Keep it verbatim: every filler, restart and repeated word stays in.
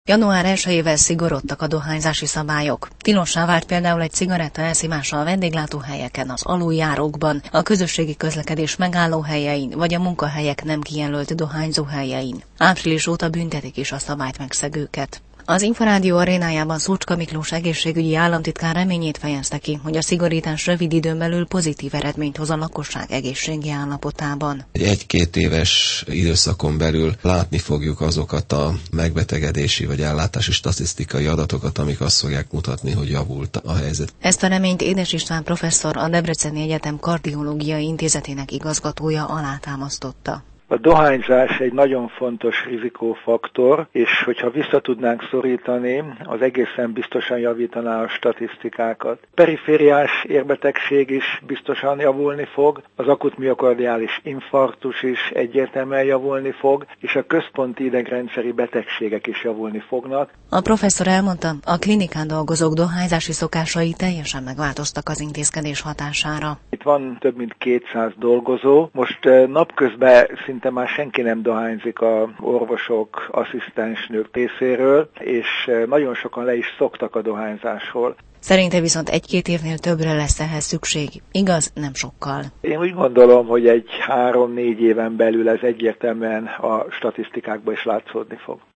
január elsejével szigorodtak a dohányzási szabályok. Tilossá vált például egy cigaretta elszívása a vendéglátóhelyeken, az aluljárókban, a közösségi közlekedés megállóhelyein vagy a munkahelyek nem kijelölt dohányzóhelyein. Április óta büntetik is a szabályt megszegőket. Az Inforádió arénájában Szúcska Miklós egészségügyi államtitkár reményét fejezte ki, hogy a szigorítás rövid időn belül pozitív eredményt hoz a lakosság egészségi állapotában. Egy-két éves időszakon belül látni fogjuk azokat a megbetegedési vagy ellátási statisztikai adatokat, amik azt fogják mutatni, hogy javult a helyzet. Ezt a reményt Édes István professzor, a Debreceni Egyetem Kardiológiai Intézetének igazgatója alátámasztotta. A dohányzás egy nagyon fontos rizikófaktor, és hogyha vissza tudnánk szorítani, az egészen biztosan javítaná a statisztikákat. Perifériás érbetegség is biztosan javulni fog, az akut miokardiális infarktus is egyértelműen javulni fog, és a központi idegrendszeri betegségek is javulni fognak. A professzor elmondta, a klinikán dolgozók dohányzási szokásai teljesen megváltoztak az intézkedés hatására. Itt van több mint kétszáz dolgozó, most napközben szinte de már senki nem dohányzik a orvosok, asszisztensnők részéről, és nagyon sokan le is szoktak a dohányzásról. Szerinte viszont egy-két évnél többre lesz ehhez szükség. Igaz, nem sokkal. Én úgy gondolom, hogy egy három-négy éven belül ez egyértelműen a statisztikákban is látszódni fog.